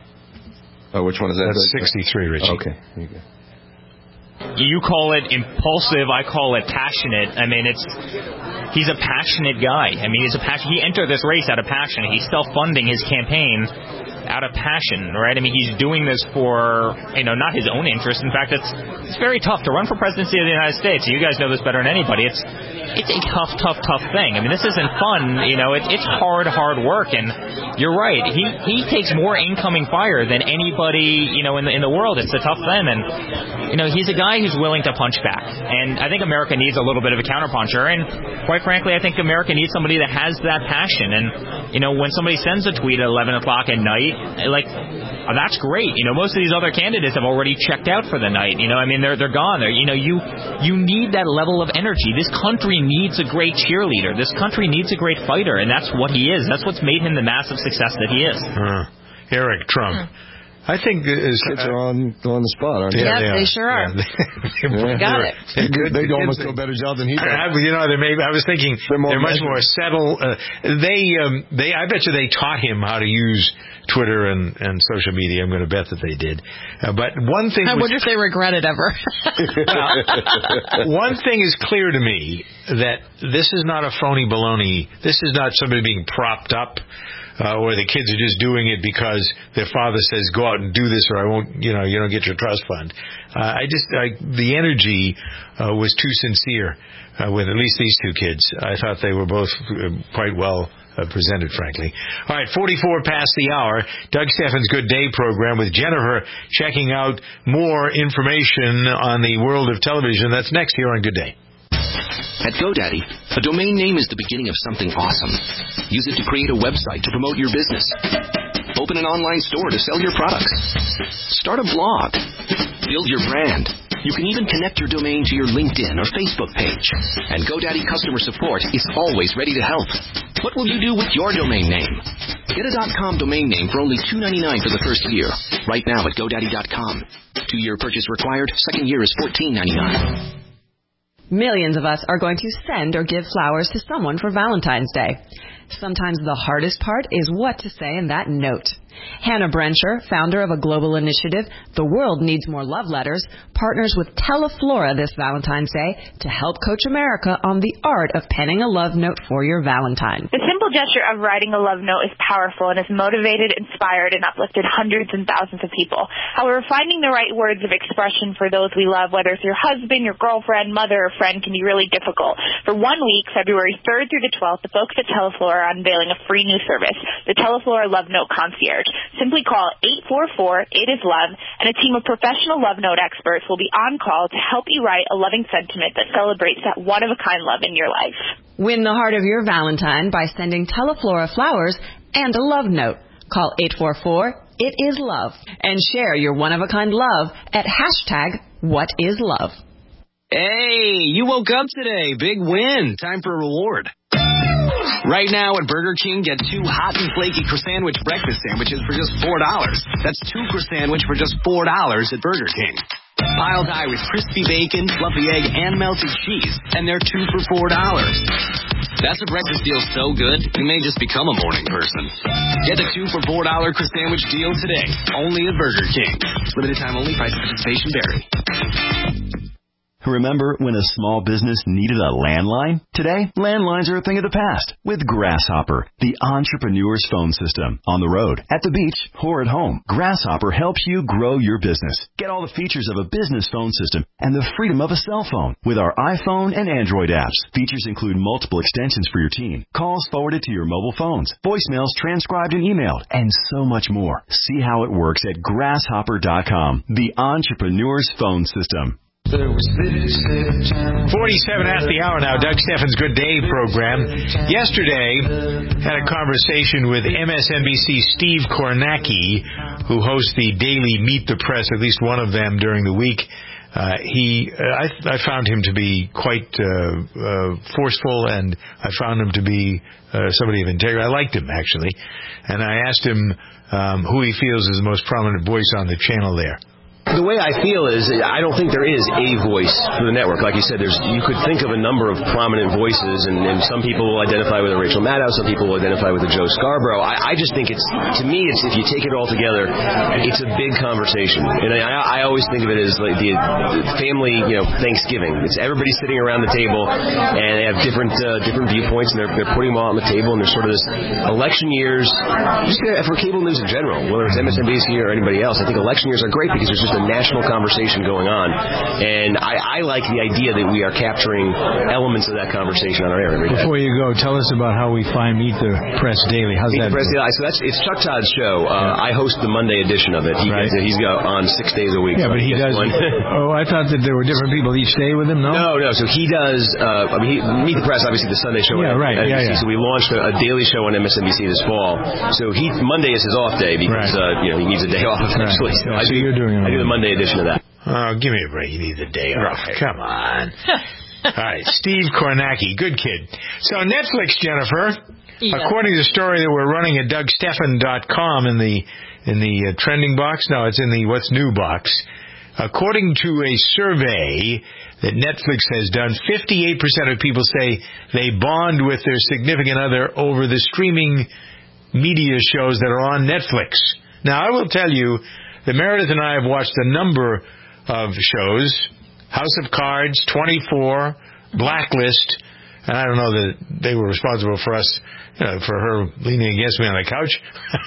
Oh, which one is that? That's sixty-three, Richie. Okay. Here you go. You call it impulsive, I call it passionate. I mean, it's he's a passionate guy. I mean, he's a passion. He entered this race out of passion. He's self-funding his campaign out of passion, right? I mean, he's doing this for, you know, not his own interest. In fact, it's it's very tough to run for presidency of the United States. You guys know this better than anybody. It's it's a tough, tough, tough thing. I mean, this isn't fun. You know, it, it's hard, hard work. And you're right. He he takes more incoming fire than anybody, you know, in the in the world. It's a tough thing. And you know, he's a guy who's willing to punch back. And I think America needs a little bit of a counterpuncher. And quite frankly, I think America needs somebody that has that passion. And you know, when somebody sends a tweet at eleven o'clock at night, like, oh, that's great. You know, most of these other candidates have already checked out for the night. You know, I mean, they're they're gone. They're, you know, you you need that level of energy. This country needs a great cheerleader. This country needs a great fighter, and that's what he is. That's what's made him the massive success that he is. Uh, Eric Trump. Hmm. I think his kids are on on the spot, aren't they? Yeah, yeah they, they sure are. Yeah. they got it. They, they do almost do a better job than he does. I, you know, they may, I was thinking they're, they're much more settled. Uh, they, um, they, I bet you they taught him how to use Twitter and, and social media. I'm going to bet that they did. Uh, but one thing, I was, wonder if they regret it ever. well, one thing is clear to me, that this is not a phony baloney. This is not somebody being propped up. Uh, or the kids are just doing it because their father says, go out and do this or I won't, you know, you don't get your trust fund. Uh, I just, I, the energy uh, was too sincere uh, with at least these two kids. I thought they were both uh, quite well uh, presented, frankly. All right, forty-four past the hour. Doug Steffen's Good Day program with Jennifer checking out more information on the world of television. That's next here on Good Day. At GoDaddy, a domain name is the beginning of something awesome. Use it to create a website to promote your business. Open an online store to sell your products. Start a blog. Build your brand. You can even connect your domain to your LinkedIn or Facebook page. And GoDaddy customer support is always ready to help. What will you do with your domain name? Get a .com domain name for only two dollars and ninety-nine cents for the first year. Right now at GoDaddy dot com. Two-year purchase required. Second year is fourteen dollars and ninety-nine cents. Millions of us are going to send or give flowers to someone for Valentine's Day. Sometimes the hardest part is what to say in that note. Hannah Brencher, founder of a global initiative, The World Needs More Love Letters, partners with Teleflora this Valentine's Day to help coach America on the art of penning a love note for your Valentine. The simple gesture of writing a love note is powerful and has motivated, inspired, and uplifted hundreds and thousands of people. However, finding the right words of expression for those we love, whether it's your husband, your girlfriend, mother, or friend, can be really difficult. For one week, February third through the twelfth, the folks at Teleflora are unveiling a free new service, the Teleflora Love Note Concierge. Simply call eight four four, eight is love, and a team of professional love note experts will be on call to help you write a loving sentiment that celebrates that one-of-a-kind love in your life. Win the heart of your Valentine by sending Teleflora flowers and a love note. Call eight four four, it is love, and share your one-of-a-kind love at hashtag what is love. Hey, you woke up today. Big win. Time for a reward. Right now at Burger King, get two hot and flaky croissant breakfast sandwiches for just four dollars. That's two croissant for just four dollars at Burger King. Piled high with crispy bacon, fluffy egg, and melted cheese. And they're two for four dollars. That's a breakfast deal so good, you may just become a morning person. Get the two for four dollars croissant deal today, only at Burger King. Limited time only, price and participation vary. Remember when a small business needed a landline? Today, landlines are a thing of the past with Grasshopper, the entrepreneur's phone system. On the road, at the beach, or at home, Grasshopper helps you grow your business. Get all the features of a business phone system and the freedom of a cell phone with our iPhone and Android apps. Features include multiple extensions for your team, calls forwarded to your mobile phones, voicemails transcribed and emailed, and so much more. See how it works at grasshopper dot com, the entrepreneur's phone system. forty-seven at the hour now. Doug Steffen's Good Day program. Yesterday, had a conversation with M S N B C Steve Kornacki, who hosts the daily Meet the Press, at least one of them during the week. Uh, he, uh, I, I found him to be quite uh, uh, forceful, and I found him to be uh, somebody of integrity. I liked him, actually. And I asked him um, who he feels is the most prominent voice on the channel there. The way I feel is I don't think there is a voice for the network. Like you said, there's you could think of a number of prominent voices, and, and some people will identify with a Rachel Maddow, some people will identify with a Joe Scarborough. I, I just think it's, to me, it's if you take it all together, it's a big conversation. And I, I always think of it as like the, the family, you know, Thanksgiving. It's everybody sitting around the table, and they have different uh, different viewpoints, and they're, they're putting them all on the table, and there's sort of this election years, just for cable news in general, whether it's M S N B C or anybody else. I think election years are great because there's just a national conversation going on, and I, I like the idea that we are capturing elements of that conversation on our air every day. Before you go, tell us about how we find Meet the Press Daily. How's Meet that? the Press Daily. So that's it's Chuck Todd's show. Uh, yeah. I host the Monday edition of it. He right. gets, he's got on six days a week. Yeah, so but he does. Oh, I thought that there were different people each day with him. No, no, no. So he does. Uh, I mean, he, Meet the Press, obviously the Sunday show. Yeah, on right. N B C, yeah, yeah. So we launched a, a daily show on M S N B C this fall. So he Monday is his off day because right. uh, you know he needs a day off eventually. Right. So yeah, I so do. You're doing I do the Monday edition of that. Oh, give me a break. You need the day off. Right. Come on. All right, Steve Kornacki, good kid. So Netflix, Jennifer, yeah. according to the story that we're running at Doug Steffen dot com in the in the uh, trending box, no, it's in the What's New box. According to a survey that Netflix has done, fifty-eight percent of people say they bond with their significant other over the streaming media shows that are on Netflix. Now, I will tell you that Meredith and I have watched a number of shows, House of Cards, twenty-four, Blacklist, and I don't know that they were responsible for us, you know, for her leaning against me on the couch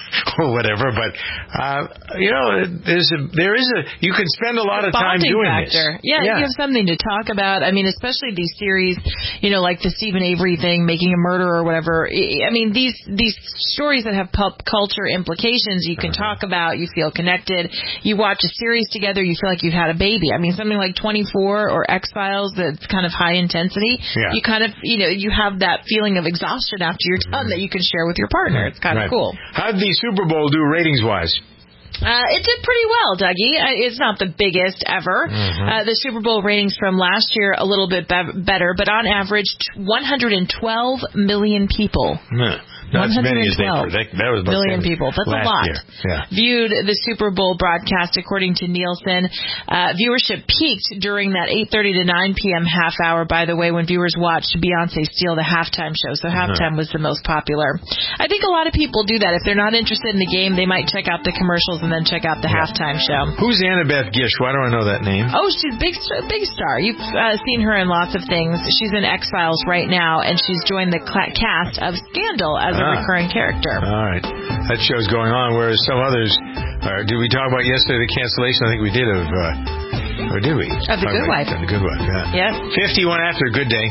or whatever. But uh, you know, there's a there is a you can spend a lot of time doing factor. this. Yeah, yeah, you have something to talk about. I mean, especially these series, you know, like the Stephen Avery thing, Making a Murderer or whatever. I mean, these these stories that have pop culture implications, you can talk about. You feel connected. You watch a series together, you feel like you've had a baby. I mean, something like twenty-four or X-Files that's kind of high intensity. Yeah. You kind of you know, you have that feeling of exhaustion after you're done that you can share with your partner. It's kind of right. cool. How did the Super Bowl do ratings-wise? Uh, it did pretty well, Dougie. Uh, it's not the biggest ever. Mm-hmm. Uh, the Super Bowl ratings from last year a little bit be- better, but on average, one hundred twelve million people. Mm. Not as many as they predict. That was about million people. That's a lot. Yeah. Viewed the Super Bowl broadcast according to Nielsen. Uh, viewership peaked during that eight thirty to nine p.m. half hour, by the way, when viewers watched Beyonce steal the halftime show. So halftime was the most popular. I think a lot of people do that. If they're not interested in the game, they might check out the commercials and then check out the yeah. halftime show. Who's Annabeth Gish? Why do I know that name? Oh, she's a big, big star. You've uh, seen her in lots of things. She's in X-Files right now, and she's joined the cl- cast of Scandal as a ah. recurring character. All right. That show's going on, whereas some others, uh, did we talk about yesterday the cancellation? I think we did of, uh, or did we? Of The Good Wife. Of The Good Wife, yeah. Yep. fifty-one after, good day.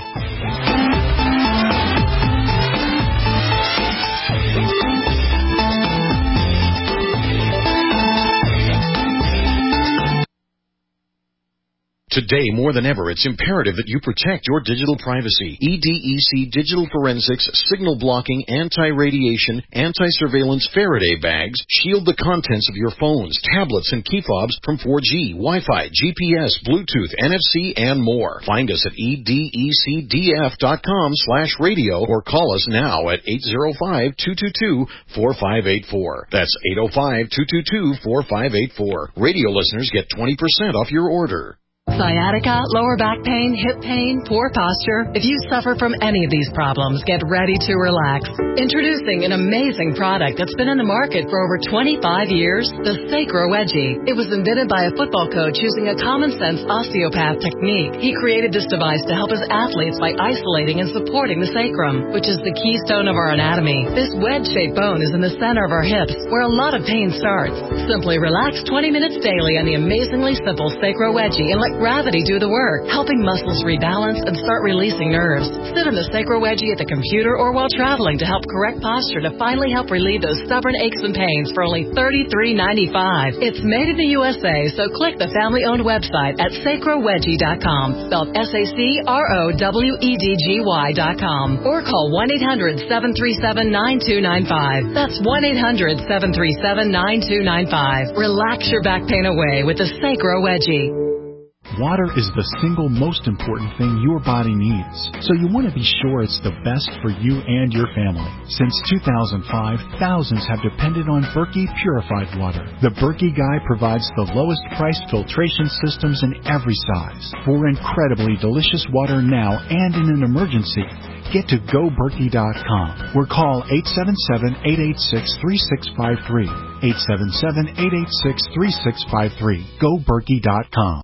Today, more than ever, it's imperative that you protect your digital privacy. E D E C Digital Forensics Signal Blocking Anti-Radiation Anti-Surveillance Faraday Bags shield the contents of your phones, tablets, and key fobs from four G, Wi-Fi, G P S, Bluetooth, N F C, and more. Find us at E D E C D F dot com slash radio or call us now at eight zero five, two two two, four five eight four. That's eight zero five, two two two, four five eight four. Radio listeners get twenty percent off your order. Sciatica, lower back pain, hip pain, poor posture. If you suffer from any of these problems, get ready to relax. Introducing an amazing product that's been in the market for over twenty-five years, the Sacro Wedgie. It was invented by a football coach using a common-sense osteopath technique. He created this device to help his athletes by isolating and supporting the sacrum, which is the keystone of our anatomy. This wedge-shaped bone is in the center of our hips, where a lot of pain starts. Simply relax twenty minutes daily on the amazingly simple Sacro Wedgie and let gravity do the work, helping muscles rebalance and start releasing nerves. Sit in the Sacro Wedgie at the computer or while traveling to help correct posture to finally help relieve those stubborn aches and pains for only thirty-three ninety-five. It's made in the U S A, so click the family-owned website at sacro wedgie dot com, spelled S A C R O W E D G Y dot com, or call one eight hundred, seven three seven, nine two nine five. That's one eight hundred, seven three seven, nine two nine five. Relax your back pain away with the Sacro Wedgie. Water is the single most important thing your body needs, so you want to be sure it's the best for you and your family. Since two thousand five, thousands have depended on Berkey purified water. The Berkey Guy provides the lowest priced filtration systems in every size. For incredibly delicious water now and in an emergency, get to go berkey dot com or call eight seven seven, eight eight six, three six five three. eight seven seven, eight eight six, three six five three. go berkey dot com.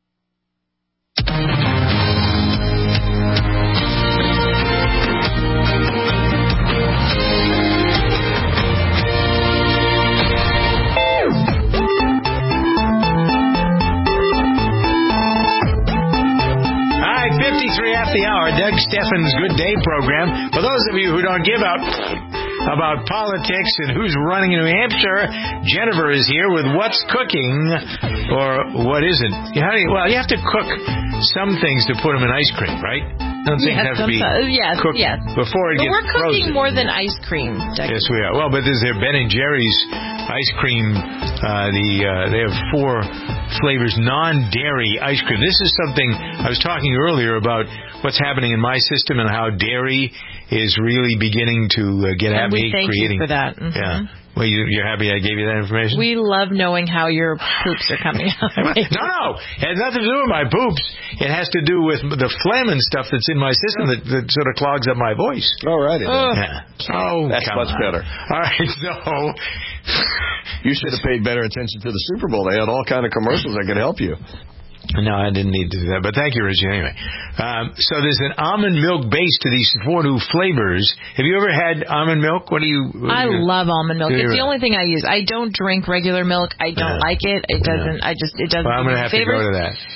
fifty-three after the hour, Doug Steffens' Good Day program. For those of you who don't give up about politics and who's running in New Hampshire, Jennifer is here with what's cooking or what isn't. How do you, well, you have to cook some things to put them in ice cream, right? Some things yes, have to be yes, cooked yes. before it but gets we're cooking frozen. more than ice cream, Doug. Yes, we are. Well, but there's their Ben and Jerry's ice cream. Uh, the uh, they have four flavors, non-dairy ice cream. This is something I was talking earlier about what's happening in my system and how dairy is really beginning to uh, get and at me. We thank creating, you for that. Mm-hmm. Yeah. Well, you, you're happy I gave you that information? We love knowing how your poops are coming out. no, no. It has nothing to do with my poops. It has to do with the phlegm and stuff that's in my system that, that sort of clogs up my voice. All right. Oh, yeah. oh that's much on. better. All right, so... you should have paid better attention to the Super Bowl. They had all kind of commercials that could help you. No, I didn't need to do that, but thank you, Richie, anyway. Um, so there's an almond milk base to these four new flavors. Have you ever had almond milk? What do you... What I do you, love almond milk. It's you, the only thing I use. I don't drink regular milk. I don't yeah. like it. It doesn't... Yeah. I just... It doesn't... Well, I'm going to have favors. to go to that.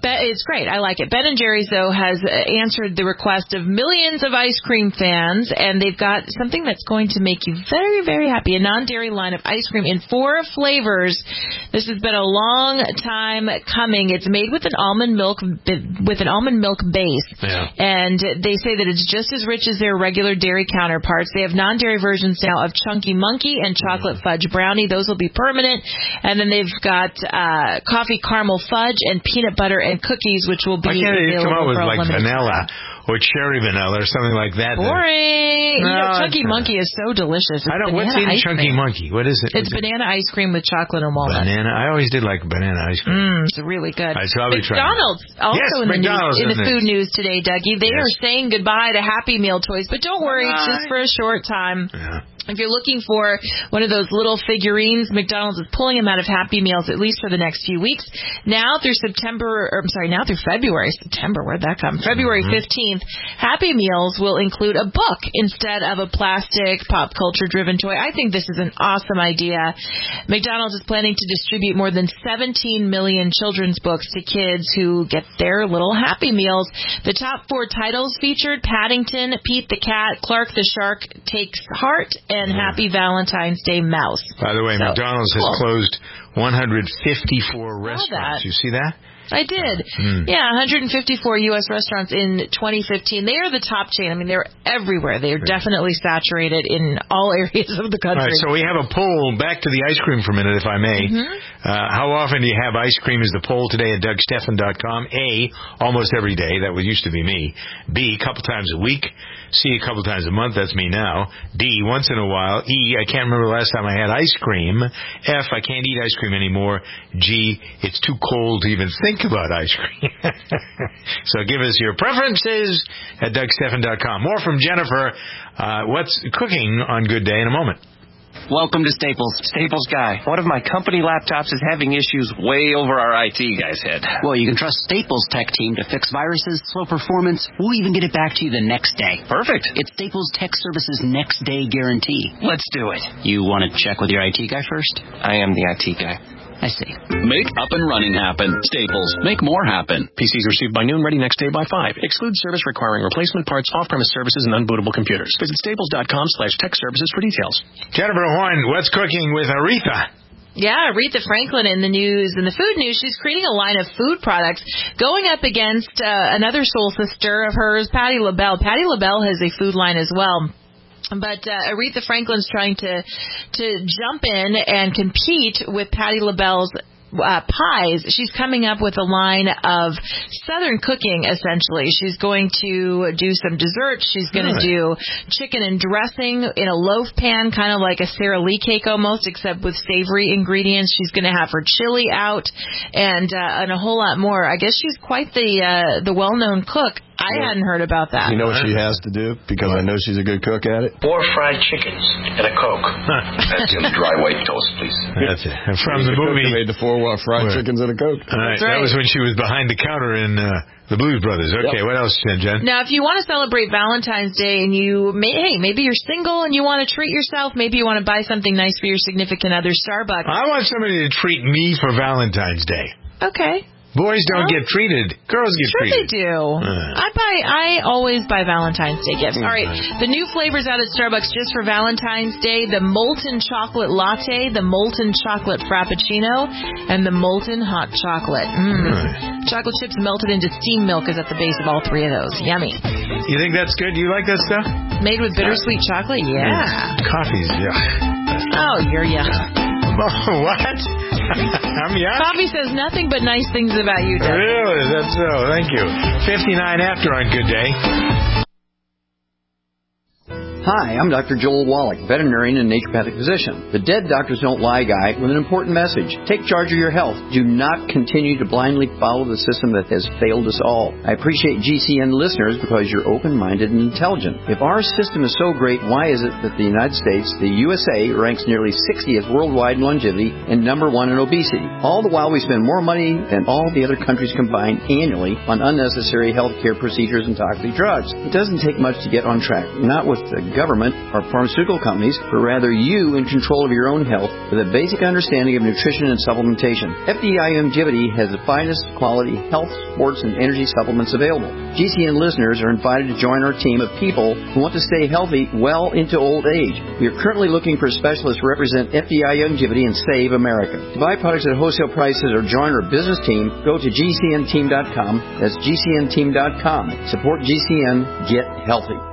It's great. I like it. Ben and Jerry's, though, has answered the request of millions of ice cream fans, and they've got something that's going to make you very, very happy. A non-dairy line of ice cream in four flavors. This has been a long time coming. It's made with an almond milk with an almond milk base, yeah. and they say that it's just as rich as their regular dairy counterparts. They have non-dairy versions now of Chunky Monkey and Chocolate Fudge Brownie. Those will be permanent. And then they've got uh, coffee caramel fudge and peanut butter and cookies, which will be Why can't they come out with like vanilla time. or cherry vanilla or something like that? Boring. No, you know, Chunky Monkey is so delicious. It's I don't. What's in Chunky cream. Monkey? What is it? It's banana ice cream with chocolate and walnut. Banana. I always did like banana ice cream. Mm, it's really good. Right, so I'll be McDonald's trying. also yes, in the McDonald's news, in the it? food news today, Dougie. They yes. are saying goodbye to Happy Meal toys, but don't worry, it's just for a short time. Yeah. If you're looking for one of those little figurines, McDonald's is pulling them out of Happy Meals at least for the next few weeks. Now through September, or I'm sorry, now through February. September, where'd that come? February fifteenth, Happy Meals will include a book instead of a plastic pop culture driven toy. I think this is an awesome idea. McDonald's is planning to distribute more than seventeen million children's books to kids who get their little Happy Meals. The top four titles featured Paddington, Pete the Cat, Clark the Shark Takes Heart, and Happy Valentine's Day Mouse. By the way, so, McDonald's cool. has closed one hundred fifty-four restaurants. That. You see that? I did. Mm. Yeah, one hundred fifty-four U S restaurants in twenty fifteen. They are the top chain. I mean, they're everywhere. They are definitely saturated in all areas of the country. All right, so we have a poll. Back to the ice cream for a minute, if I may. Mm-hmm. Uh, how often do you have ice cream is the poll today at Doug Stephan dot com. A, almost every day. That would used to be me. B, a couple times a week. C, a couple times a month. That's me now. D, once in a while. E, I can't remember the last time I had ice cream. F, I can't eat ice cream anymore. G, it's too cold to even think about ice cream. So give us your preferences at Doug Stephan dot com. More from Jennifer. Uh, what's cooking on Good Day in a moment. Welcome to Staples. Staples Guy. One of my company laptops is having issues way over our I T guy's head. Well, you can trust Staples tech team to fix viruses, slow performance. We'll even get it back to you the next day. Perfect. It's Staples Tech Services next day guarantee. Let's do it. You want to check with your I T guy first? I am the I T guy. I see. Make up and running happen. Staples. Make more happen. P Cs received by noon, ready next day by five. Exclude service requiring replacement parts, off-premise services, and unbootable computers. Visit staples dot com slash tech services for details. Jennifer Horn, what's cooking with Aretha? Yeah, Aretha Franklin in the news, in the food news, she's creating a line of food products going up against uh, another soul sister of hers, Patti LaBelle. Patti LaBelle has a food line as well. But uh, Aretha Franklin's trying to to jump in and compete with Patti LaBelle's uh, pies. She's coming up with a line of Southern cooking, essentially. She's going to do some desserts. She's going to do chicken and dressing in a loaf pan, kind of like a Sara Lee cake almost, except with savory ingredients. She's going to have her chili out and uh, and a whole lot more. I guess she's quite the uh, the well-known cook. I hadn't heard about that. You know what she has to do? Because I know she's a good cook at it. Four fried chickens and a Coke. That's some dry white toast, please. That's it. From the movie. Made the four fried Where? chickens and a Coke. All right. That was when she was behind the counter in uh, the Blues Brothers. Okay, yep. What else, Jen? Now, if you want to celebrate Valentine's Day and you, may, hey, maybe you're single and you want to treat yourself, maybe you want to buy something nice for your significant other, Starbucks. I want somebody to treat me for Valentine's Day. Okay. Boys don't well, get treated. Girls get sure treated. Sure they do. Uh. I buy. I always buy Valentine's Day gifts. All right. The new flavors out at Starbucks just for Valentine's Day: the molten chocolate latte, the molten chocolate frappuccino, and the molten hot chocolate. Mm. Right. Chocolate chips melted into steam milk is at the base of all three of those. Yummy. You think that's good? You like that stuff? Made with bittersweet chocolate? Yeah. Coffee's yuck. Oh, you're yuck. Oh, what? I'm yuck? Coffee says nothing but nice things about you, Doug. Really? That's so. Thank you. fifty-nine after on Good Day. Hi, I'm Doctor Joel Wallach, veterinarian and naturopathic physician. The Dead Doctors Don't Lie guy with an important message. Take charge of your health. Do not continue to blindly follow the system that has failed us all. I appreciate G C N listeners because you're open-minded and intelligent. If our system is so great, why is it that the United States, the U S A, ranks nearly sixtieth worldwide in longevity and number one in obesity? All the while we spend more money than all the other countries combined annually on unnecessary health care procedures and toxic drugs. It doesn't take much to get on track, not with the government or pharmaceutical companies, but rather you in control of your own health with a basic understanding of nutrition and supplementation. F D I Longevity has the finest quality health, sports, and energy supplements available. G C N listeners are invited to join our team of people who want to stay healthy well into old age. We are currently looking for specialists to represent F D I Longevity and Save America. To buy products at wholesale prices or join our business team, go to G C N team dot com. That's G C N team dot com. Support G C N. Get healthy.